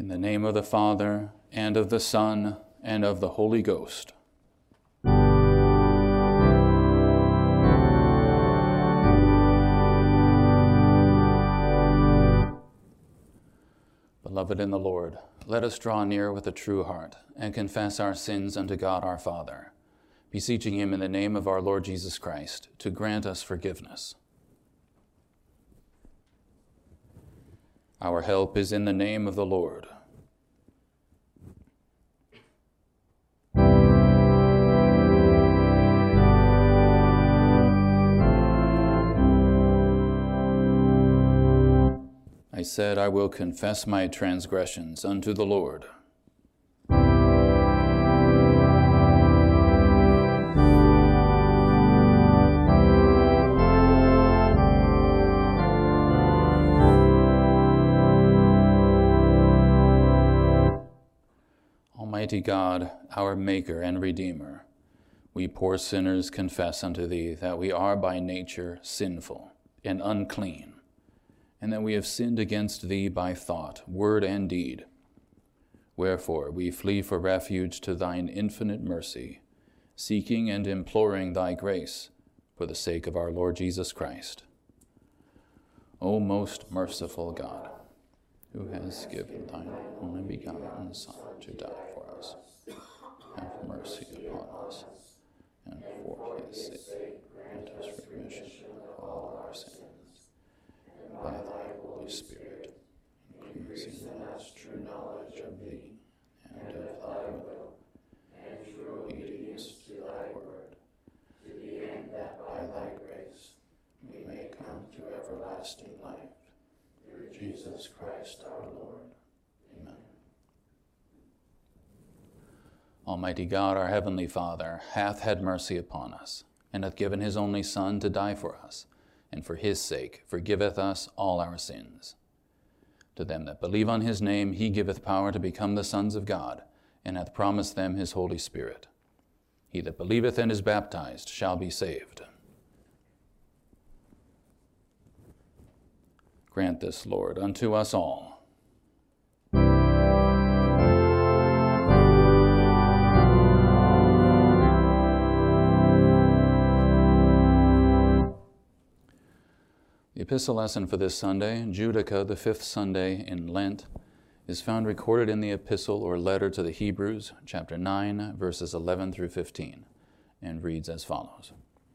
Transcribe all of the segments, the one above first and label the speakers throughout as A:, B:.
A: In the name of the Father, and of the Son, and of the Holy Ghost. Beloved in the Lord, let us draw near with a true heart and confess our sins unto God our Father, beseeching him in the name of our Lord Jesus Christ to grant us forgiveness. Our help is in the name of the Lord. I said, I will confess my transgressions unto the Lord. Almighty God, our Maker and Redeemer, we poor sinners confess unto Thee that we are by nature sinful and unclean, and that we have sinned against Thee by thought, word, and deed. Wherefore we flee for refuge to Thine infinite mercy, seeking and imploring Thy grace for the sake of our Lord Jesus Christ. O most merciful God, who has given Thine only begotten Son to die for us, have mercy upon us, and for His sake grant us remission of all our sins. By Thy Holy Spirit, increase in us true knowledge of Thee and of Thy will, and true obedience to Thy word, to the end that by Thy grace we may come to everlasting life. Through Jesus Christ our Lord. Amen. Almighty God, our heavenly Father, hath had mercy upon us, and hath given His only Son to die for us, and for His sake forgiveth us all our sins. To them that believe on His name He giveth power to become the sons of God, and hath promised them His Holy Spirit. He that believeth and is baptized shall be saved. Grant this, Lord, unto us all. The epistle lesson for this Sunday, Judica, the 5th Sunday in Lent, is found recorded in the epistle or letter to the Hebrews, chapter 9, verses 11 through 15, and reads as follows.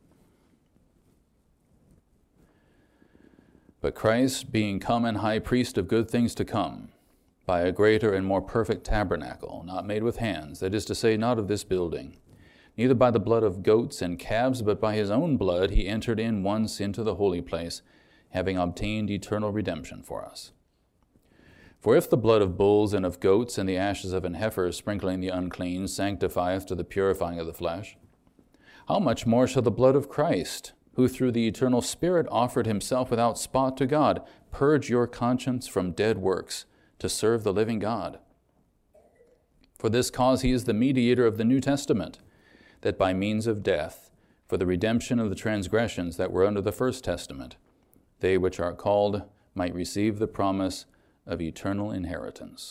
A: But Christ, being come and high priest of good things to come, by a greater and more perfect tabernacle, not made with hands, that is to say, not of this building, neither by the blood of goats and calves, but by His own blood He entered in once into the holy place, having obtained eternal redemption for us. For if the blood of bulls and of goats and the ashes of an heifer sprinkling the unclean sanctifieth to the purifying of the flesh, how much more shall the blood of Christ, who through the eternal Spirit offered Himself without spot to God, purge your conscience from dead works to serve the living God? For this cause He is the mediator of the New Testament, that by means of death, for the redemption of the transgressions that were under the first testament, they which are called might receive the promise of eternal inheritance.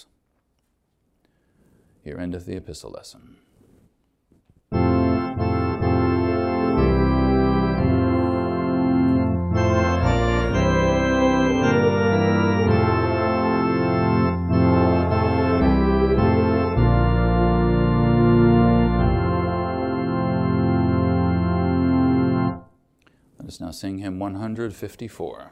A: Here endeth the epistle lesson. Let us now sing hymn 154.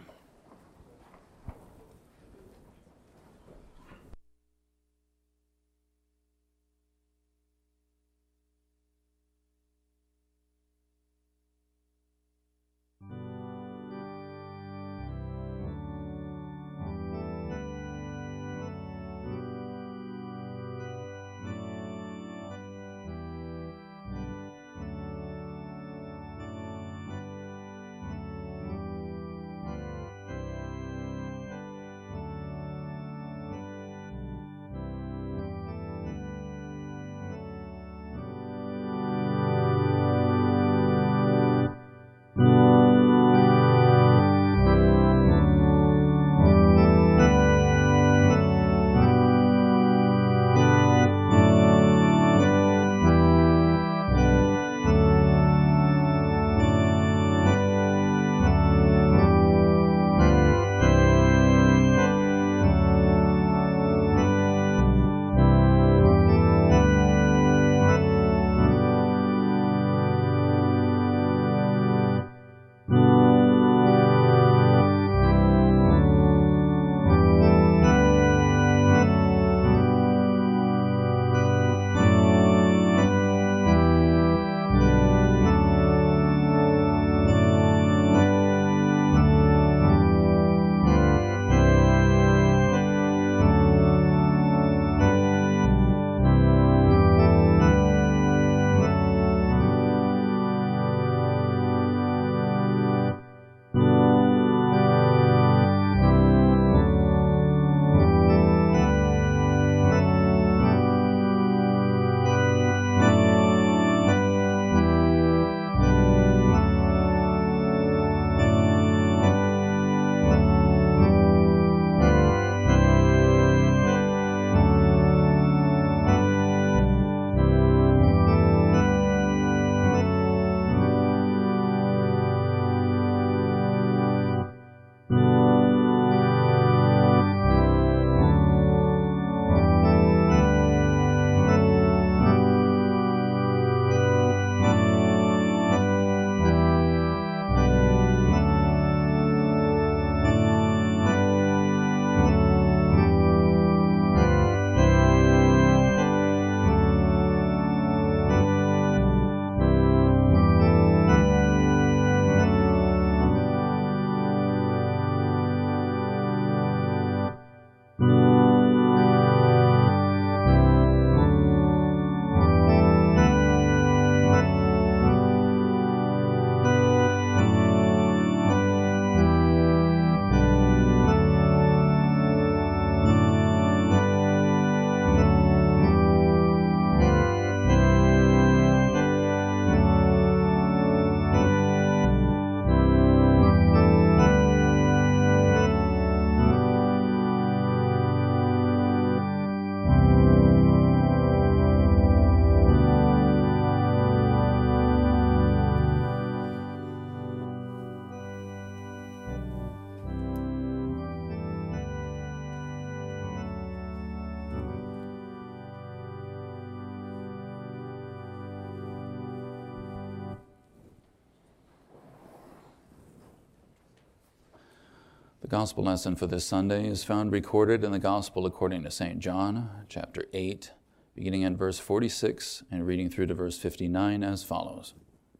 A: The gospel lesson for this Sunday is found recorded in the Gospel according to St. John, chapter 8, beginning at verse 46 and reading through to verse 59 as follows.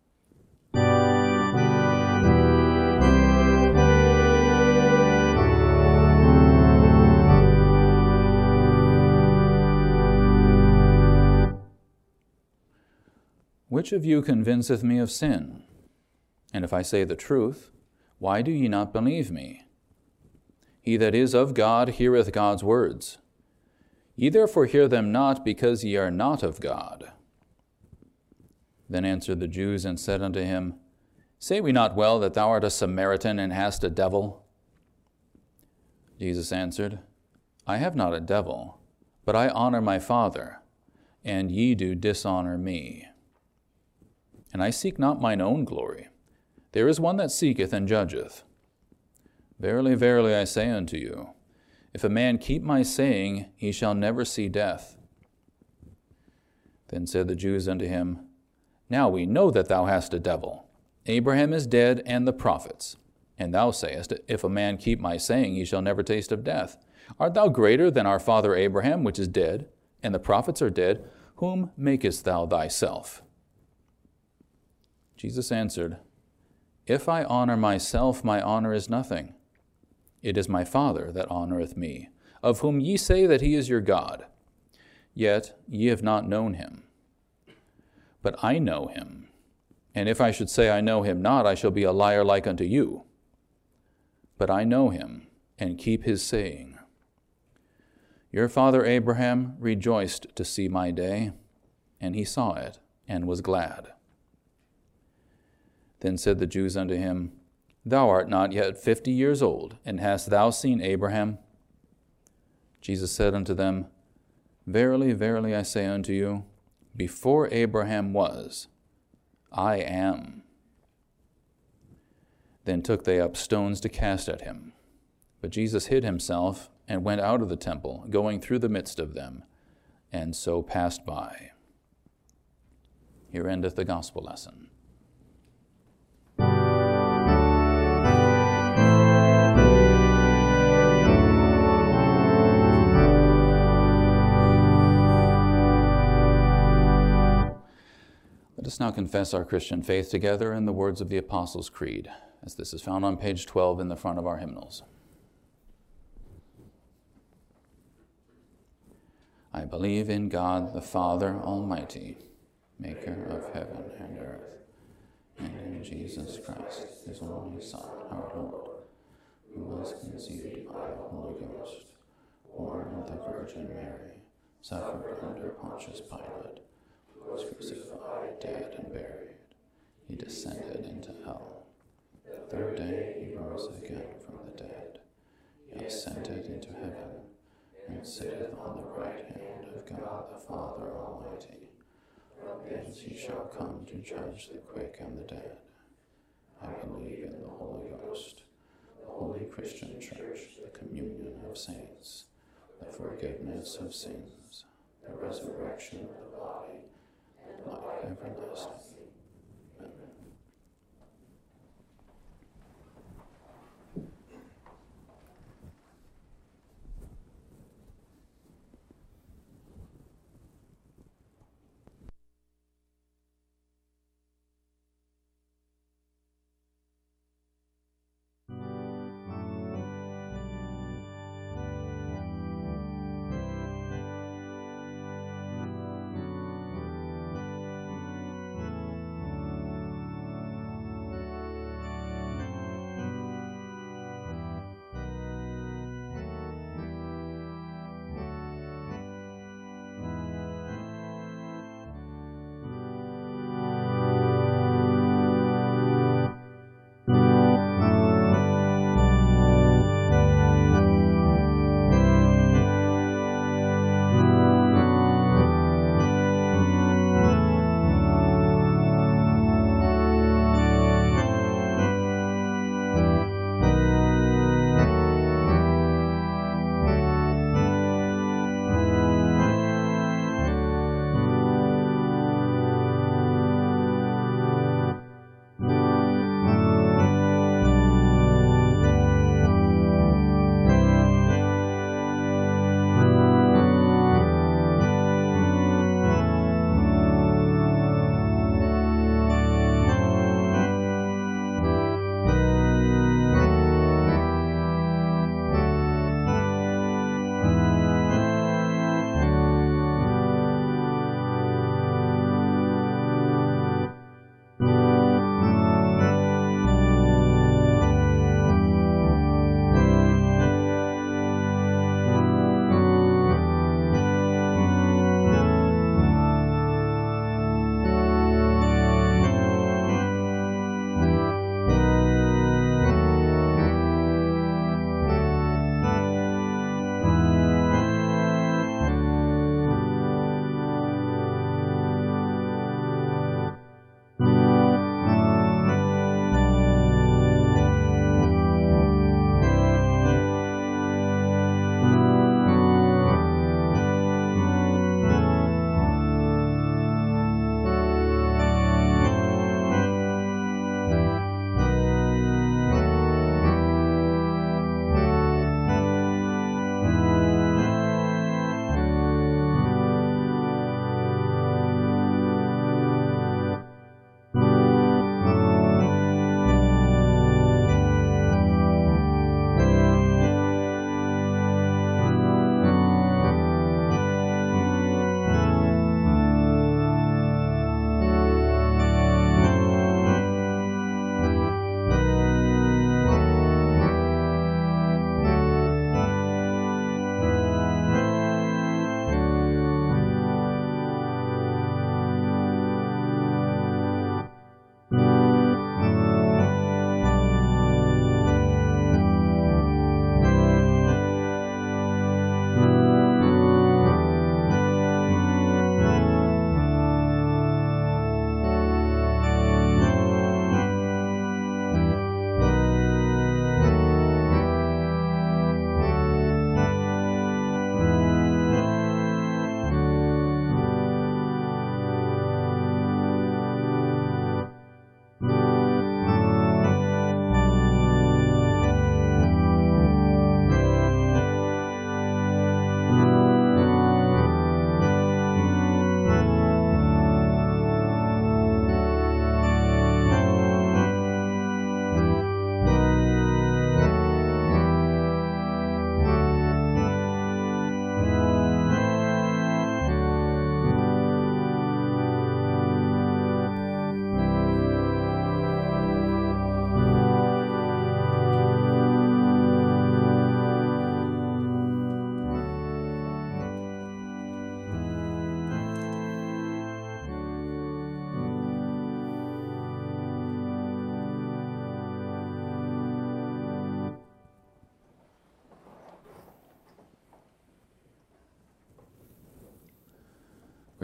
A: Which of you convinceth me of sin? And if I say the truth, why do ye not believe me? He that is of God heareth God's words. Ye therefore hear them not, because ye are not of God. Then answered the Jews and said unto him, Say we not well that thou art a Samaritan and hast a devil? Jesus answered, I have not a devil, but I honor my Father, and ye do dishonor me. And I seek not mine own glory. There is one that seeketh and judgeth. Verily, verily, I say unto you, if a man keep my saying, he shall never see death. Then said the Jews unto him, Now we know that thou hast a devil. Abraham is dead, and the prophets. And thou sayest, If a man keep my saying, he shall never taste of death. Art thou greater than our father Abraham, which is dead, and the prophets are dead? Whom makest thou thyself? Jesus answered, If I honor myself, my honor is nothing. It is my Father that honoreth me, of whom ye say that he is your God. Yet ye have not known him. But I know him. And if I should say I know him not, I shall be a liar like unto you. But I know him, and keep his saying. Your father Abraham rejoiced to see my day, and he saw it, and was glad. Then said the Jews unto him, Thou art not yet 50 years old, and hast thou seen Abraham? Jesus said unto them, Verily, verily, I say unto you, before Abraham was, I am. Then took they up stones to cast at him. But Jesus hid himself, and went out of the temple, going through the midst of them, and so passed by. Here endeth the gospel lesson. Let us now confess our Christian faith together in the words of the Apostles' Creed, as this is found on page 12 in the front of our hymnals. I believe in God, the Father Almighty, maker of heaven and earth, and in Jesus Christ, his only Son, our Lord, who was conceived by the Holy Ghost, born of the Virgin Mary, suffered under Pontius Pilate, was crucified, dead, and buried. He descended into hell. The third day he rose again from the dead. He ascended into heaven, and sitteth on the right hand of God the Father Almighty. From thence he shall come to judge the quick and the dead. I believe in the Holy Ghost, the holy Christian Church, the communion of saints, the forgiveness of sins, the resurrection of the body, life everlasting. Amen.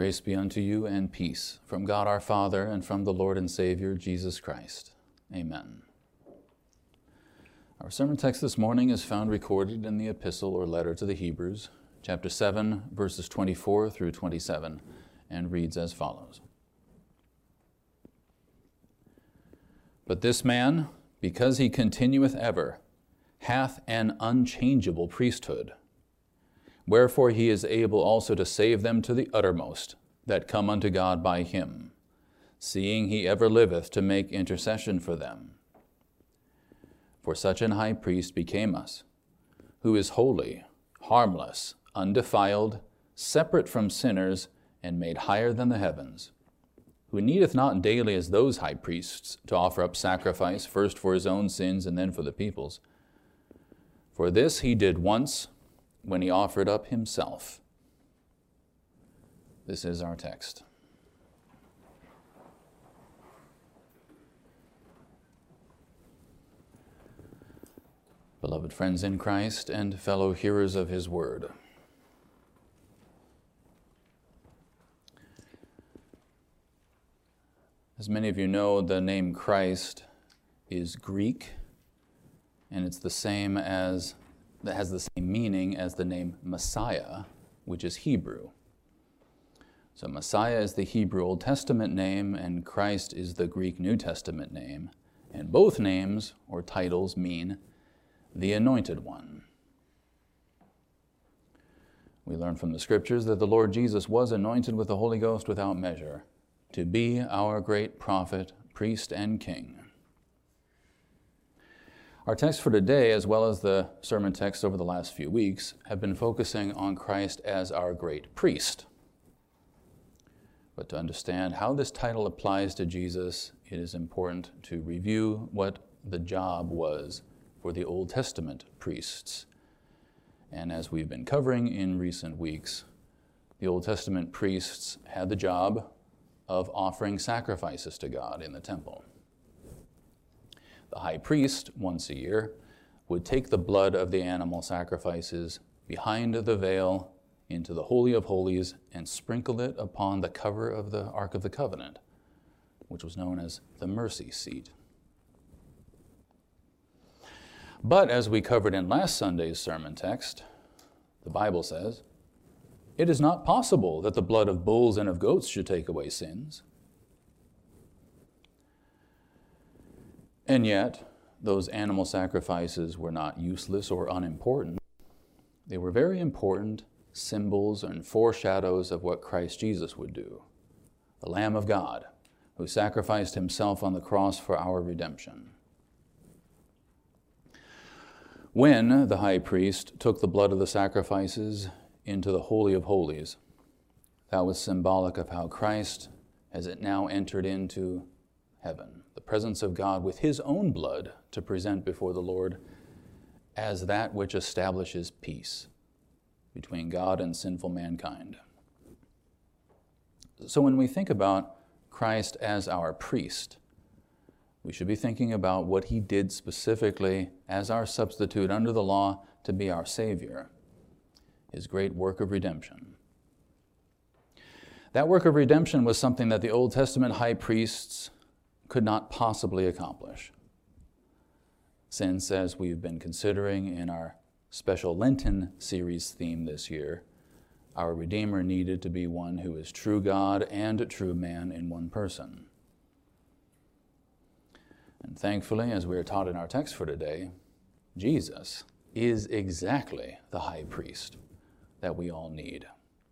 A: Grace be unto you and peace from God our Father and from the Lord and Savior Jesus Christ. Amen. Our sermon text this morning is found recorded in the epistle or letter to the Hebrews, chapter 7, verses 24 through 27, and reads as follows. But this man, because he continueth ever, hath an unchangeable priesthood. Wherefore he is able also to save them to the uttermost that come unto God by him, seeing he ever liveth to make intercession for them. For such an high priest became us, who is holy, harmless, undefiled, separate from sinners, and made higher than the heavens, who needeth not daily as those high priests to offer up sacrifice, first for his own sins and then for the people's. For this he did once, when he offered up himself. This is our text. Beloved friends in Christ and fellow hearers of his word, as many of you know, the name Christ is Greek, and it's the same as that has the same meaning as the name Messiah, which is Hebrew. So Messiah is the Hebrew Old Testament name, and Christ is the Greek New Testament name. And both names or titles mean the Anointed One. We learn from the Scriptures that the Lord Jesus was anointed with the Holy Ghost without measure to be our great prophet, priest, and king. Our text for today, as well as the sermon texts over the last few weeks, have been focusing on Christ as our great priest. But to understand how this title applies to Jesus, it is important to review what the job was for the Old Testament priests. And as we've been covering in recent weeks, the Old Testament priests had the job of offering sacrifices to God in the temple. The high priest, once a year, would take the blood of the animal sacrifices behind the veil into the Holy of Holies and sprinkle it upon the cover of the Ark of the Covenant, which was known as the mercy seat. But as we covered in last Sunday's sermon text, the Bible says, it is not possible that the blood of bulls and of goats should take away sins. And yet, those animal sacrifices were not useless or unimportant. They were very important symbols and foreshadows of what Christ Jesus would do, the Lamb of God, who sacrificed himself on the cross for our redemption. When the high priest took the blood of the sacrifices into the Holy of Holies, that was symbolic of how Christ, as it now entered into heaven, the presence of God with his own blood to present before the Lord as that which establishes peace between God and sinful mankind. So when we think about Christ as our priest, we should be thinking about what he did specifically as our substitute under the law to be our Savior, his great work of redemption. That work of redemption was something that the Old Testament high priests could not possibly accomplish, since, as we've been considering in our special Lenten series theme this year, our Redeemer needed to be one who is true God and true man in one person. And thankfully, as we are taught in our text for today, Jesus is exactly the high priest that we all need.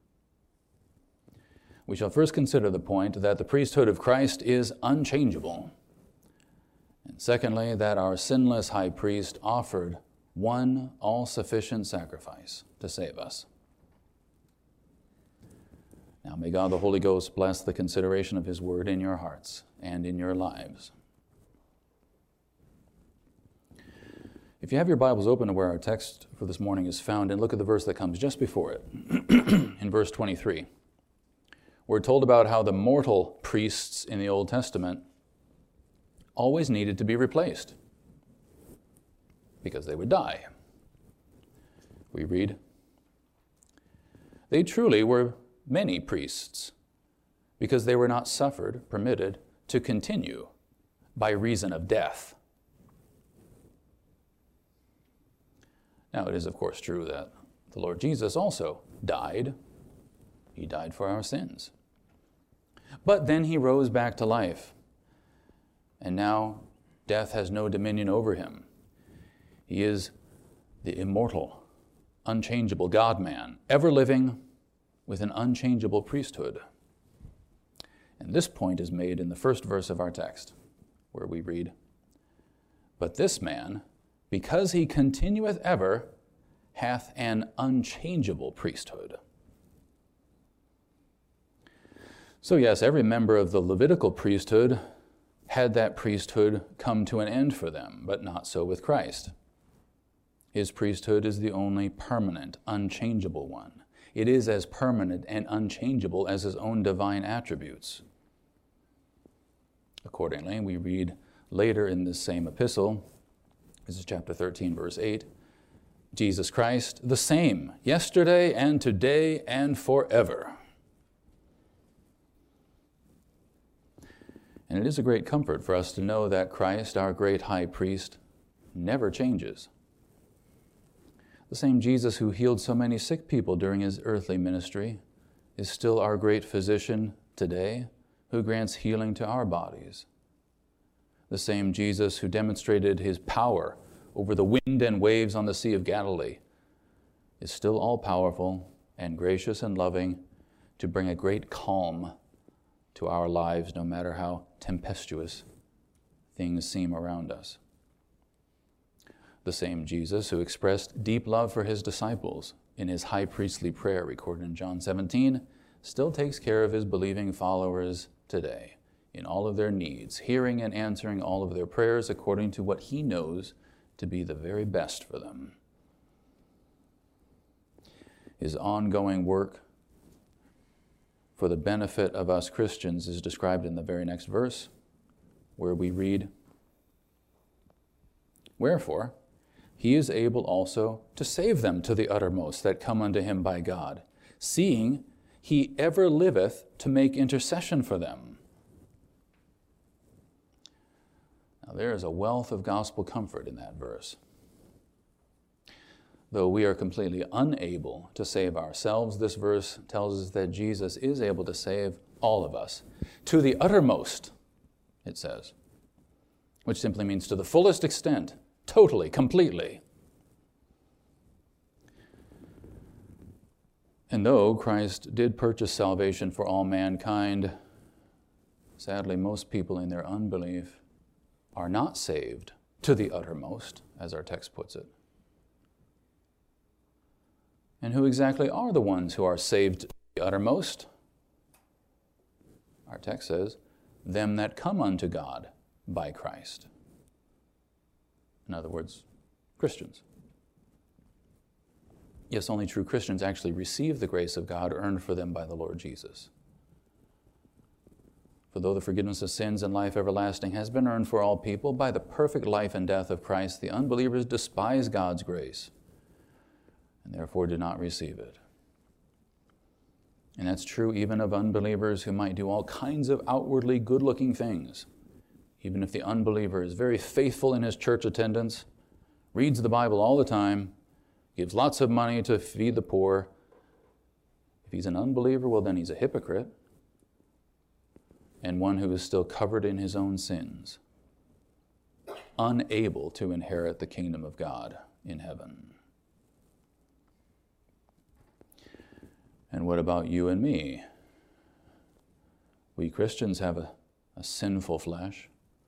A: We shall first consider the point that the priesthood of Christ is unchangeable. And secondly, that our sinless high priest offered one all-sufficient sacrifice to save us. Now may God the Holy Ghost bless the consideration of his word in your hearts and in your lives. If you have your Bibles open to where our text for this morning is found, and look at the verse that comes just before it, in verse 23. We're told about how the mortal priests in the Old Testament always needed to be replaced because they would die. We read, "They truly were many priests because they were not permitted to continue by reason of death. Now, it is, of course, true that the Lord Jesus also died. He died for our sins. But then he rose back to life. And now death has no dominion over him. He is the immortal, unchangeable God-man, ever living with an unchangeable priesthood. And this point is made in the first verse of our text, where we read, "But this man, because he continueth ever, hath an unchangeable priesthood." So yes, every member of the Levitical priesthood had that priesthood come to an end for them, but not so with Christ. His priesthood is the only permanent, unchangeable one. It is as permanent and unchangeable as his own divine attributes. Accordingly, we read later in this same epistle, this is chapter 13, verse 8, Jesus Christ, the same, yesterday and today and forever. And it is a great comfort for us to know that Christ, our great high priest, never changes. The same Jesus who healed so many sick people during his earthly ministry is still our great physician today, who grants healing to our bodies. The same Jesus who demonstrated his power over the wind and waves on the Sea of Galilee is still all-powerful and gracious and loving to bring a great calm to our lives, no matter how tempestuous things seem around us. The same Jesus who expressed deep love for his disciples in his high priestly prayer recorded in John 17 still takes care of his believing followers today in all of their needs, hearing and answering all of their prayers according to what he knows to be the very best for them. His ongoing work for the benefit of us Christians is described in the very next verse, where we read, "Wherefore, he is able also to save them to the uttermost that come unto him by God, seeing he ever liveth to make intercession for them." Now there is a wealth of gospel comfort in that verse. Though we are completely unable to save ourselves, this verse tells us that Jesus is able to save all of us. To the uttermost, it says, which simply means to the fullest extent, totally, completely. And though Christ did purchase salvation for all mankind, sadly, most people in their unbelief are not saved to the uttermost, as our text puts it. And who exactly are the ones who are saved to the uttermost? Our text says, "Them that come unto God by Christ." In other words, Christians. Yes, only true Christians actually receive the grace of God earned for them by the Lord Jesus. For though the forgiveness of sins and life everlasting has been earned for all people by the perfect life and death of Christ, the unbelievers despise God's grace and therefore do not receive it. And that's true even of unbelievers who might do all kinds of outwardly good-looking things. Even if the unbeliever is very faithful in his church attendance, reads the Bible all the time, gives lots of money to feed the poor, if he's an unbeliever, well, then he's a hypocrite and one who is still covered in his own sins, unable to inherit the kingdom of God in heaven. And what about you and me? We Christians have a sinful flesh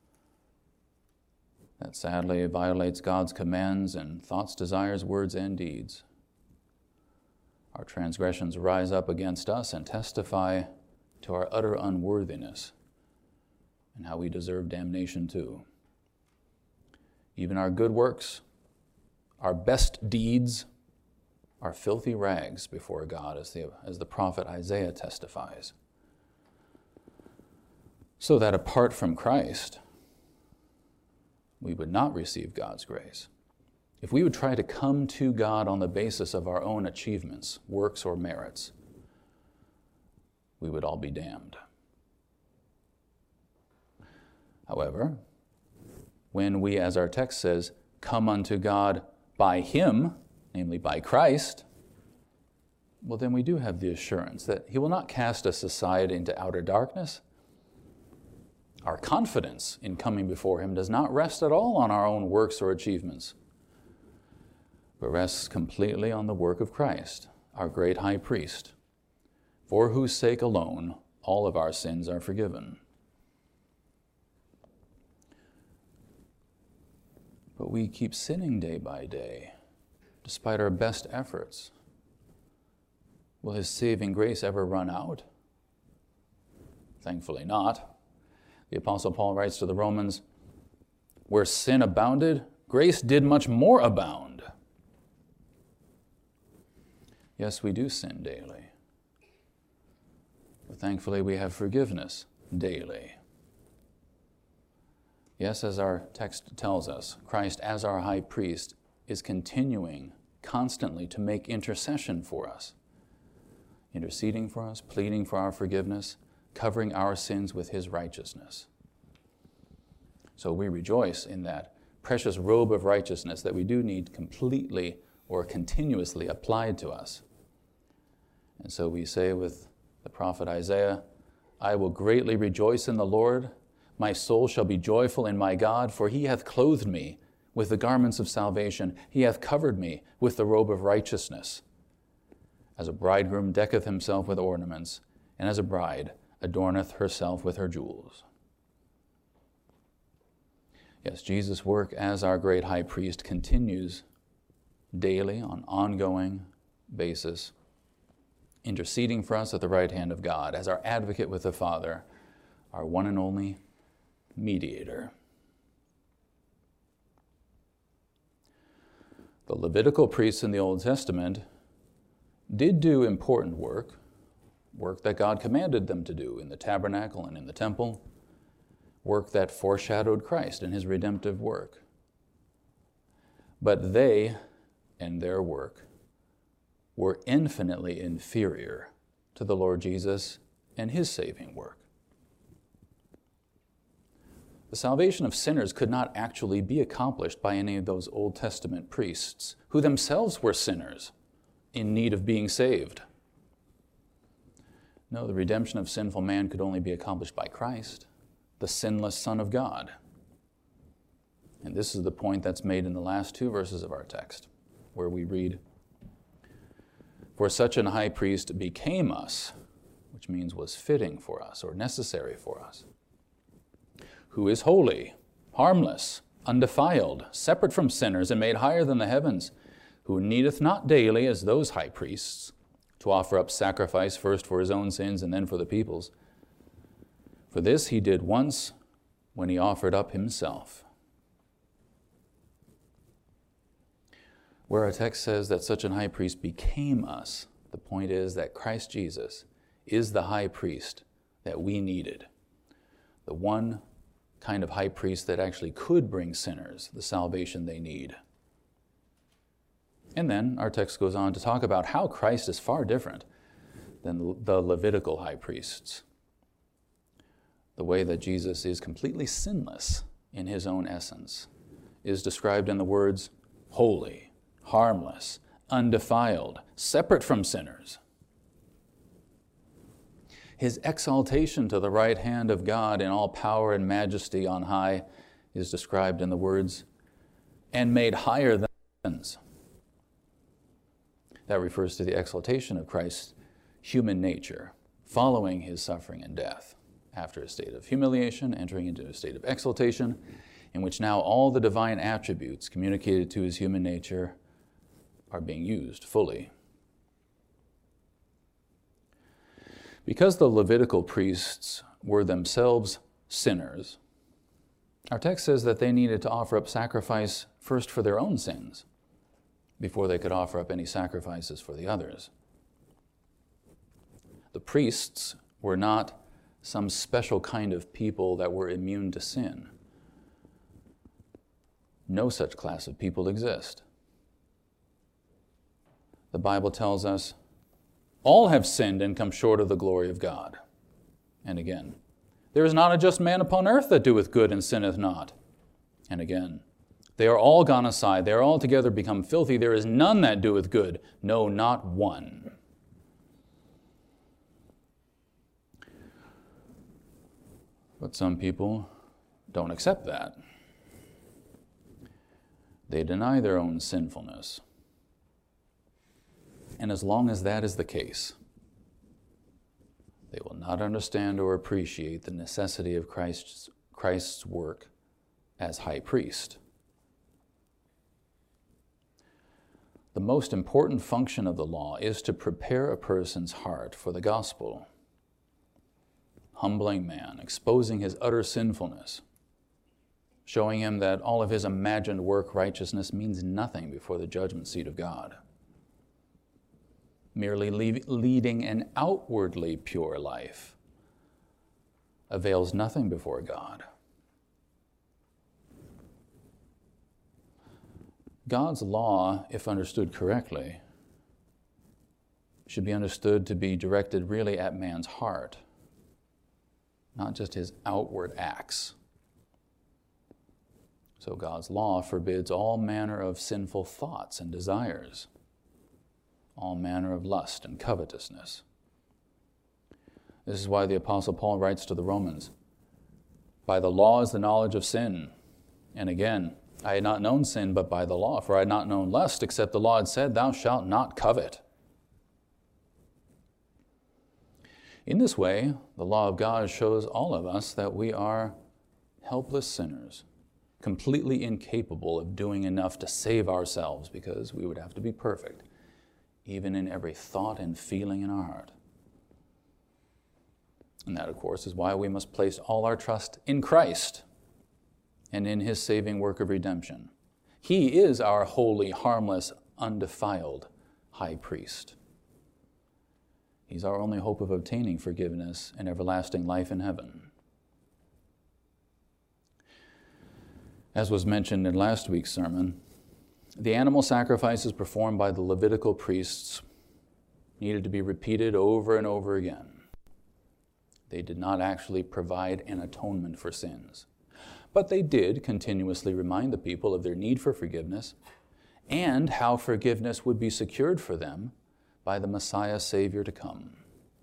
A: that sadly violates God's commands and thoughts, desires, words, and deeds. Our transgressions rise up against us and testify to our utter unworthiness and how we deserve damnation too. Even our good works, our best deeds, are filthy rags before God, as the prophet Isaiah testifies. So that apart from Christ, we would not receive God's grace. If we would try to come to God on the basis of our own achievements, works, or merits, we would all be damned. However, when we, as our text says, come unto God by Him, namely by Christ, well, then we do have the assurance that He will not cast us aside into outer darkness. Our confidence in coming before Him does not rest at all on our own works or achievements, but rests completely on the work of Christ, our great high priest, for whose sake alone all of our sins are forgiven. But we keep sinning day by day, despite our best efforts. Will His saving grace ever run out? Thankfully not. The Apostle Paul writes to the Romans, where sin abounded, grace did much more abound. Yes, we do sin daily. But thankfully we have forgiveness daily. Yes, as our text tells us, Christ, as our high priest, is continuing constantly to make intercession for us, interceding for us, pleading for our forgiveness, covering our sins with His righteousness. So we rejoice in that precious robe of righteousness that we do need completely or continuously applied to us. And so we say with the prophet Isaiah, I will greatly rejoice in the Lord. My soul shall be joyful in my God, for He hath clothed me with the garments of salvation. He hath covered me with the robe of righteousness. As a bridegroom decketh himself with ornaments, and as a bride adorneth herself with her jewels. Yes, Jesus' work as our great high priest continues daily on an ongoing basis, interceding for us at the right hand of God, as our advocate with the Father, our one and only mediator. The Levitical priests in the Old Testament did do important work that God commanded them to do in the tabernacle and in the temple, work that foreshadowed Christ and His redemptive work. But they and their work were infinitely inferior to the Lord Jesus and His saving work. The salvation of sinners could not actually be accomplished by any of those Old Testament priests, who themselves were sinners in need of being saved. No, the redemption of sinful man could only be accomplished by Christ, the sinless Son of God. And this is the point that's made in the last two verses of our text, where we read, for such an high priest became us, which means was fitting for us or necessary for us, who is holy, harmless, undefiled, separate from sinners, and made higher than the heavens, who needeth not daily, as those high priests, to offer up sacrifice first for His own sins and then for the people's. For this He did once when He offered up Himself. Where our text says that such an high priest became us, the point is that Christ Jesus is the high priest that we needed, the one kind of high priest that actually could bring sinners the salvation they need. And then our text goes on to talk about how Christ is far different than the Levitical high priests. The way that Jesus is completely sinless in His own essence is described in the words, holy, harmless, undefiled, separate from sinners. His exaltation to the right hand of God in all power and majesty on high is described in the words, and made higher than the heavens. That refers to the exaltation of Christ's human nature, following His suffering and death, after a state of humiliation, entering into a state of exaltation, in which now all the divine attributes communicated to His human nature are being used fully. Because the Levitical priests were themselves sinners, our text says that they needed to offer up sacrifice first for their own sins before they could offer up any sacrifices for the others. The priests were not some special kind of people that were immune to sin. No such class of people exist. The Bible tells us, all have sinned and come short of the glory of God. And again, There is not a just man upon earth that doeth good and sinneth not. And again, they are all gone aside. They are altogether become filthy. There is none that doeth good, no, not one. But some people don't accept that. They deny their own sinfulness. And as long as that is the case, they will not understand or appreciate the necessity of Christ's work as high priest. The most important function of the law is to prepare a person's heart for the gospel, humbling man, exposing his utter sinfulness, showing him that all of his imagined work righteousness means nothing before the judgment seat of God. Merely leading an outwardly pure life avails nothing before God. God's law, if understood correctly, should be understood to be directed really at man's heart, not just his outward acts. So God's law forbids all manner of sinful thoughts and desires, all manner of lust and covetousness. This is why the Apostle Paul writes to the Romans, "By the law is the knowledge of sin." And again, "I had not known sin but by the law, for I had not known lust, except the law had said, Thou shalt not covet." In this way, the law of God shows all of us that we are helpless sinners, completely incapable of doing enough to save ourselves, because we would have to be perfect, even in every thought and feeling in our heart. And that, of course, is why we must place all our trust in Christ and in his saving work of redemption. He is our holy, harmless, undefiled high priest. He's our only hope of obtaining forgiveness and everlasting life in heaven. As was mentioned in last week's sermon, the animal sacrifices performed by the Levitical priests needed to be repeated over and over again. They did not actually provide an atonement for sins, but they did continuously remind the people of their need for forgiveness and how forgiveness would be secured for them by the Messiah Savior to come.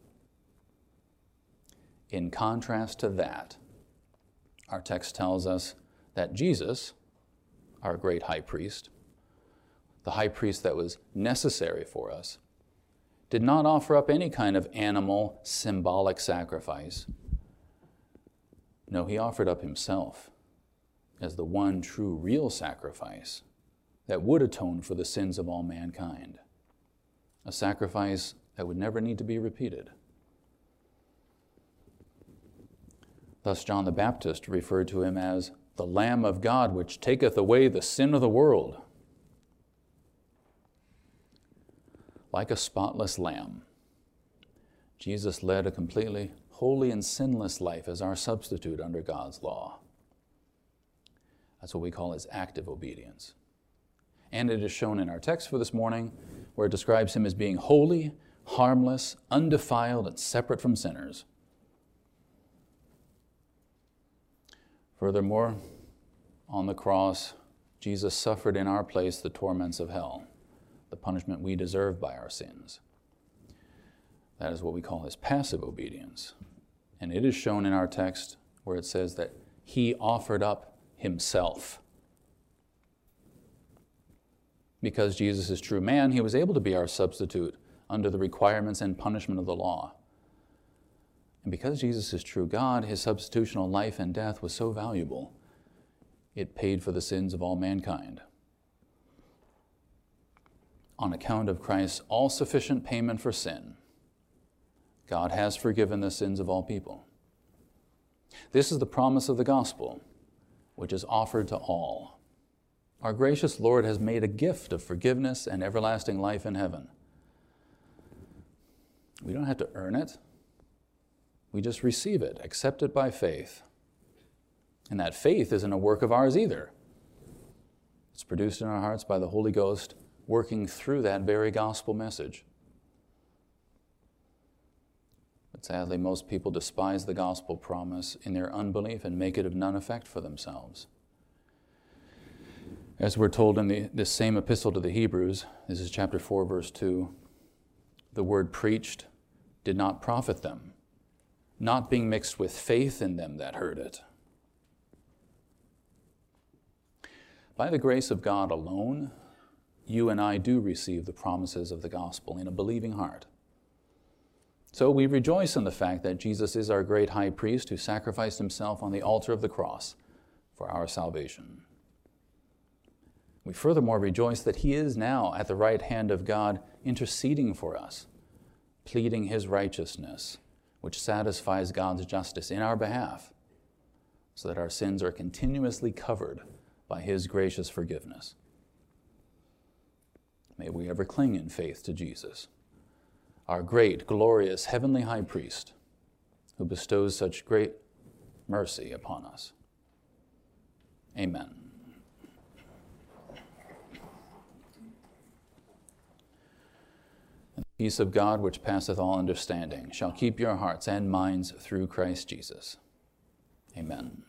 A: In contrast to that, our text tells us that Jesus, our great high priest, the high priest that was necessary for us, did not offer up any kind of animal symbolic sacrifice. No, he offered up himself as the one true real sacrifice that would atone for the sins of all mankind, a sacrifice that would never need to be repeated. Thus John the Baptist referred to him as the Lamb of God, which taketh away the sin of the world. Like a spotless lamb, Jesus led a completely holy and sinless life as our substitute under God's law. That's what we call his active obedience. And it is shown in our text for this morning, where it describes him as being holy, harmless, undefiled, and separate from sinners. Furthermore, on the cross, Jesus suffered in our place the torments of hell, the punishment we deserve by our sins. That is what we call his passive obedience. And it is shown in our text where it says that he offered up himself. Because Jesus is true man, he was able to be our substitute under the requirements and punishment of the law. And because Jesus is true God, his substitutional life and death was so valuable, it paid for the sins of all mankind. On account of Christ's all-sufficient payment for sin, God has forgiven the sins of all people. This is the promise of the gospel, which is offered to all. Our gracious Lord has made a gift of forgiveness and everlasting life in heaven. We don't have to earn it. We just receive it, accept it by faith. And that faith isn't a work of ours either. It's produced in our hearts by the Holy Ghost, working through that very gospel message. But sadly, most people despise the gospel promise in their unbelief and make it of none effect for themselves. As we're told in this same epistle to the Hebrews, this is chapter 4, verse 2, the word preached did not profit them, not being mixed with faith in them that heard it. By the grace of God alone, you and I do receive the promises of the gospel in a believing heart. So we rejoice in the fact that Jesus is our great high priest who sacrificed himself on the altar of the cross for our salvation. We furthermore rejoice that he is now at the right hand of God interceding for us, pleading his righteousness, which satisfies God's justice in our behalf, so that our sins are continuously covered by his gracious forgiveness. May we ever cling in faith to Jesus, our great, glorious, heavenly high priest, who bestows such great mercy upon us. Amen. And the peace of God, which passeth all understanding, shall keep your hearts and minds through Christ Jesus. Amen.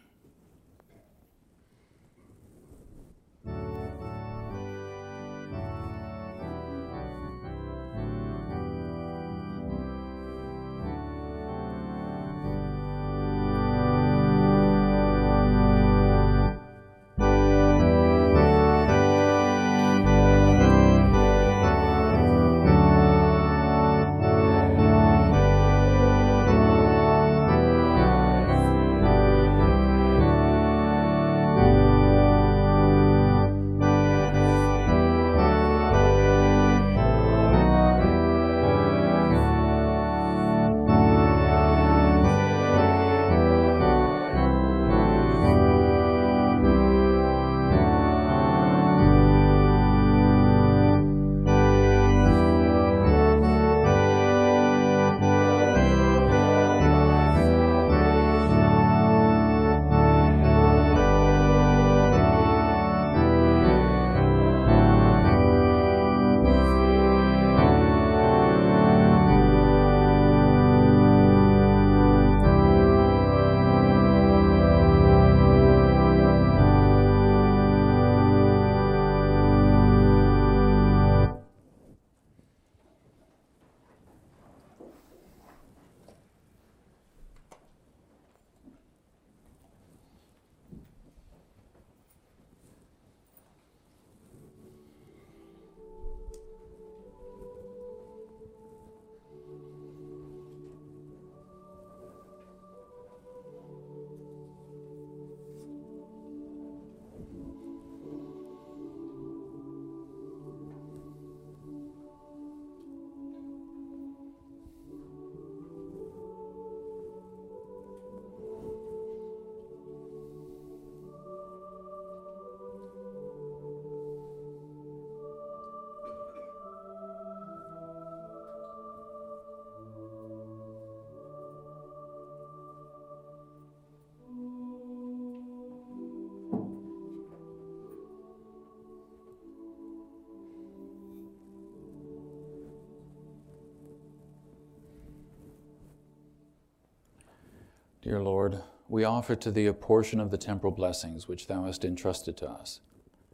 A: Dear Lord, we offer to thee a portion of the temporal blessings which thou hast entrusted to us.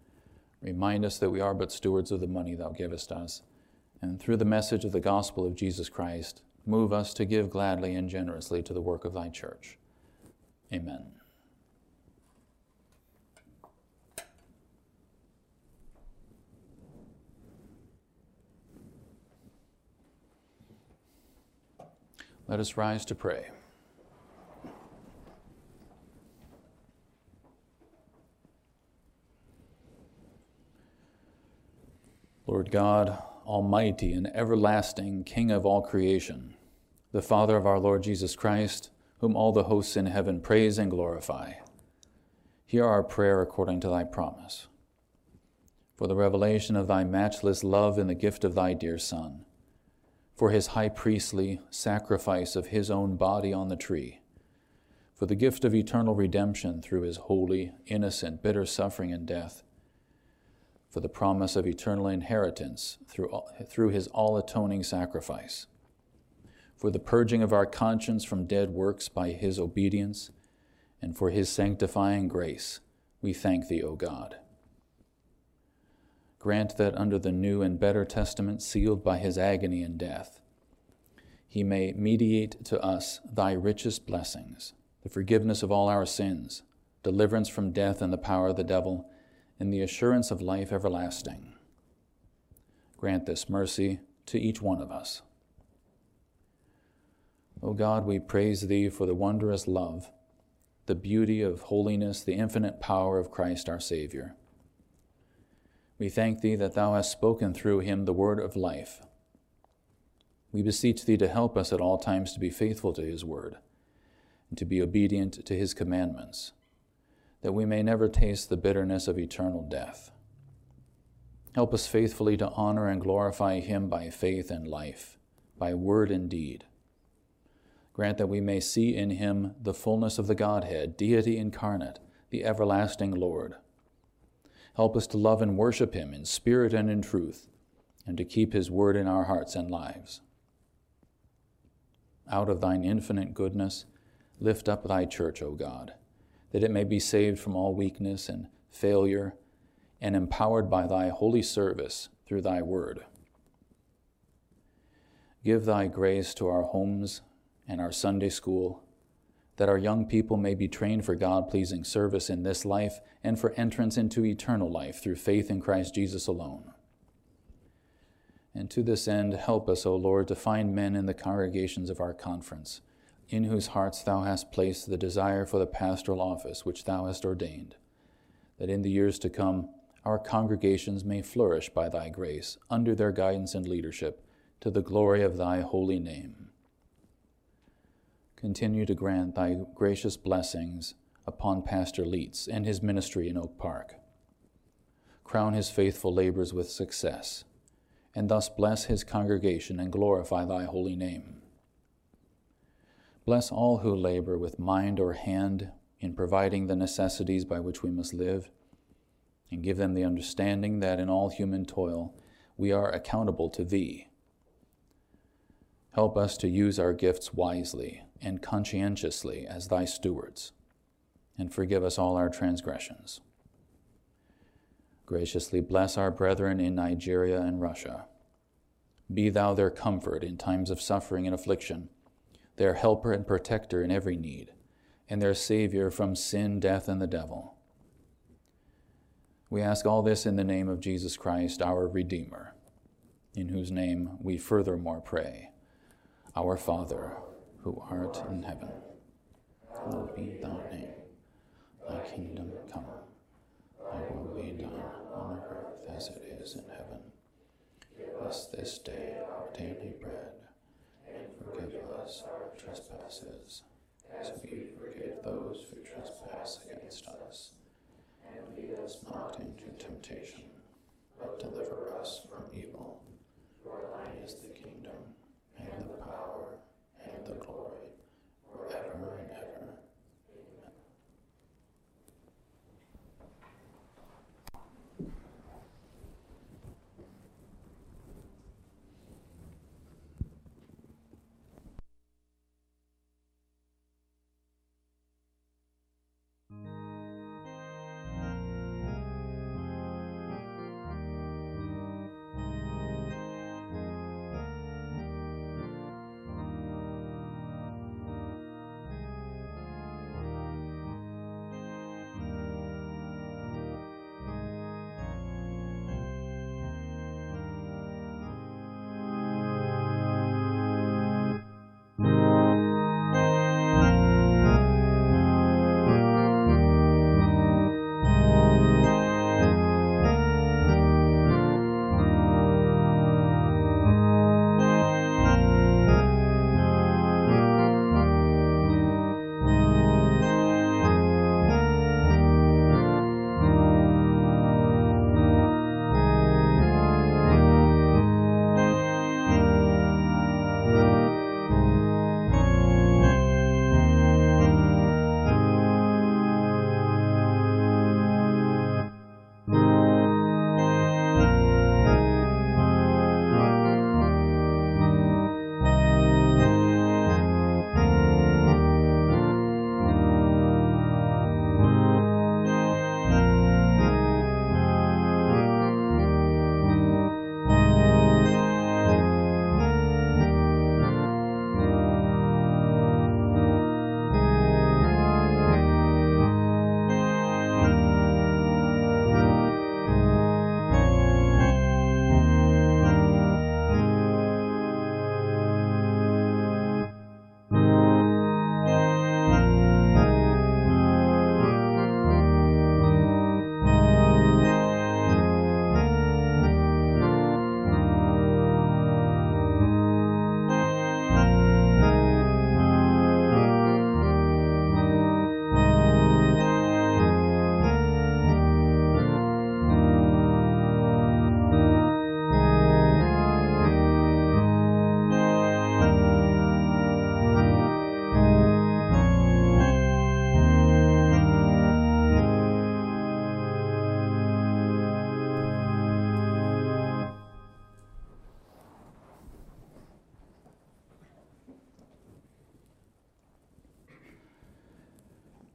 A: Remind us that we are but stewards of the money thou givest us, and through the message of the gospel of Jesus Christ, move us to give gladly and generously to the work of thy church. Amen. Let us rise to pray. Lord God, almighty and everlasting King of all creation, the Father of our Lord Jesus Christ, whom all the hosts in heaven praise and glorify, hear our prayer according to thy promise. For the revelation of thy matchless love in the gift of thy dear Son, for his high priestly sacrifice of his own body on the tree, for the gift of eternal redemption through his holy, innocent, bitter suffering and death, for the promise of eternal inheritance through his all-atoning sacrifice, for the purging of our conscience from dead works by his obedience, and for his sanctifying grace, we thank thee, O God. Grant that under the new and better testament sealed by his agony and death, he may mediate to us thy richest blessings, the forgiveness of all our sins, deliverance from death and the power of the devil, and the assurance of life everlasting. Grant this mercy to each one of us. O God, we praise thee for the wondrous love, the beauty of holiness, the infinite power of Christ our Savior. We thank thee that thou hast spoken through him the word of life. We beseech thee to help us at all times to be faithful to his word, and to be obedient to his commandments, that we may never taste the bitterness of eternal death. Help us faithfully to honor and glorify him by faith and life, by word and deed. Grant that we may see in him the fullness of the Godhead, deity incarnate, the everlasting Lord. Help us to love and worship him in spirit and in truth, and to keep his word in our hearts and lives. Out of thine infinite goodness, lift up thy church, O God, that it may be saved from all weakness and failure, and empowered by thy holy service through thy word. Give thy grace to our homes and our Sunday school, that our young people may be trained for God-pleasing service in this life and for entrance into eternal life through faith in Christ Jesus alone. And to this end, help us, O Lord, to find men in the congregations of our conference, in whose hearts thou hast placed the desire for the pastoral office which thou hast ordained, that in the years to come our congregations may flourish by thy grace, under their guidance and leadership, to the glory of thy holy name. Continue to grant thy gracious blessings upon Pastor Leitz and his ministry in Oak Park. Crown his faithful labors with success, and thus bless his congregation and glorify thy holy name. Bless all who labor with mind or hand in providing the necessities by which we must live, and give them the understanding that in all human toil we are accountable to thee. Help us to use our gifts wisely and conscientiously as thy stewards, and forgive us all our transgressions. Graciously bless our brethren in Nigeria and Russia. Be thou their comfort in times of suffering and affliction, their helper and protector in every need, and their Savior from sin, death, and the devil. We ask all this in the name of Jesus Christ, our Redeemer, in whose name we furthermore pray. Our Father, who art in heaven, hallowed be thy name. Thy kingdom come, thy will be done on earth as it is in heaven. Give us this day our daily bread, and forgive us our trespasses, as we forgive those who trespass against us. And lead us not into temptation, but deliver us from evil. For thine is the kingdom, and the power, and the glory, forever and ever. Amen.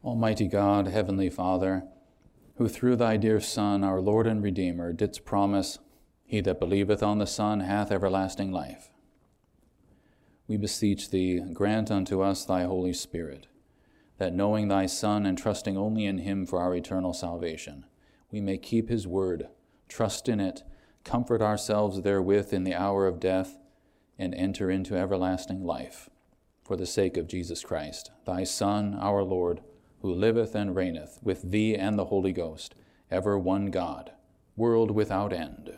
A: Almighty God, Heavenly Father, who through thy dear Son, our Lord and Redeemer, didst promise, he that believeth on the Son hath everlasting life, we beseech thee, grant unto us thy Holy Spirit, that knowing thy Son and trusting only in him for our eternal salvation, we may keep his word, trust in it, comfort ourselves therewith in the hour of death, and enter into everlasting life, for the sake of Jesus Christ, thy Son, our Lord, who liveth and reigneth with thee and the Holy Ghost, ever one God, world without end.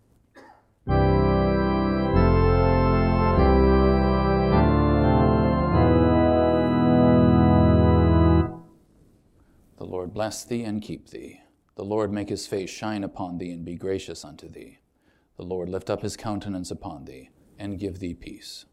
A: The Lord bless thee and keep thee. The Lord make his face shine upon thee and be gracious unto thee. The Lord lift up his countenance upon thee and give thee peace.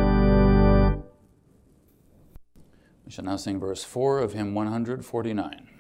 A: We shall now sing verse 4 of hymn 149.